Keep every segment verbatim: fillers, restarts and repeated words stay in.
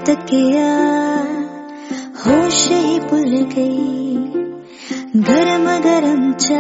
तकिया होश ही भूल गई, गरम गरम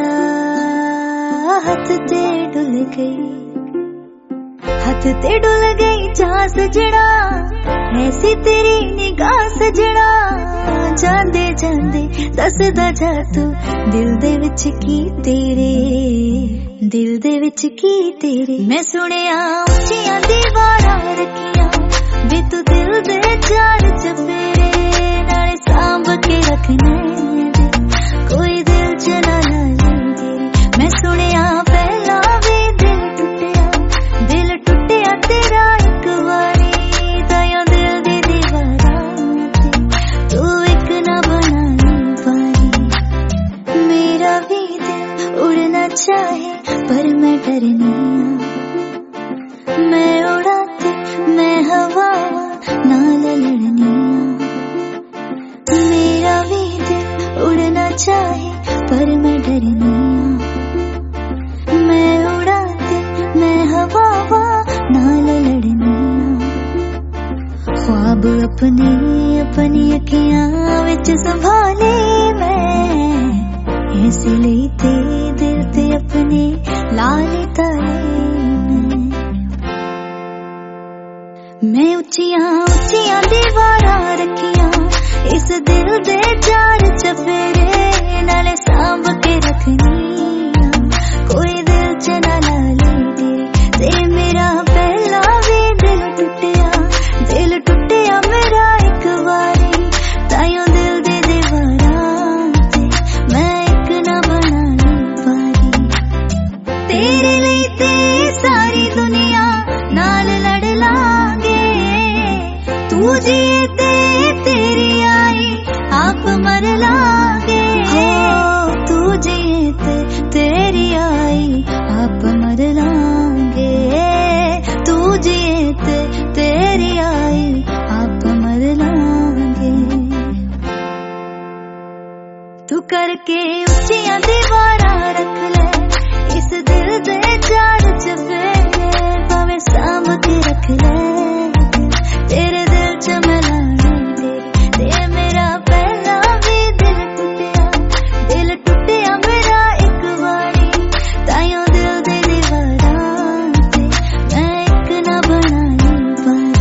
चाहत ते डुल गई, हाथ ते डुल गई चाह सजना, ऐसी तेरी निगाह सजना, जांदे जांदे दसदा जा तू दिल दे विच की तेरे, दिल दे विच की तेरे। मैं सुनिया उच्चियां दीवारां रखियां वे तू दिल दे चार चफेरे, नाले सांभ के रखने कोई दिल च ना लगे। मैं सुनिया पहला भी दिल टुटिया, दिल टुटिया तेरा एक बारी, ताया दिल दी दीवारां तू एक ना बना नहीं पाई। मेरा भी दिल उड़ना चाहे पर मैं डरनी आ, मैं उड़ाती मैं हवा नाल लड़नी आ। मेरा भी दिल उड़ना चाहे पर मैं डरनी आ, मैं उड़ाती मैं हवा नाल लड़नी आ। ख्वाब अपने अपनी अखियां विच संभाले मैं, इसलिए ते दिल ते अपने लाले ताले मैं उच्चियां उच्चियां दीवारां रखियां इस दिल दे चार चफेरे, नाले सांभ के रखनी कोई दिल च ना लगे। ते मेरा पहला भी दिल टुटिया, दिल टुटिया मेरा एक बारी, ताइयों दिल दे दीवारां ते मैं एक ना बना नहीं पाई। तेरे लिए ते सारी दुनिया नाल लड़ लांगे, तू जिए ते तेरी आई आप मर लांगे, हो तू जिए ते तेरी आई आप मर लांगे, तू जिए ते तेरी आई आप मर लांगे। तू करके उच्चियां दीवारां रख ले इस दिल दे चार चफेरे, भावे सांभ के रख ले।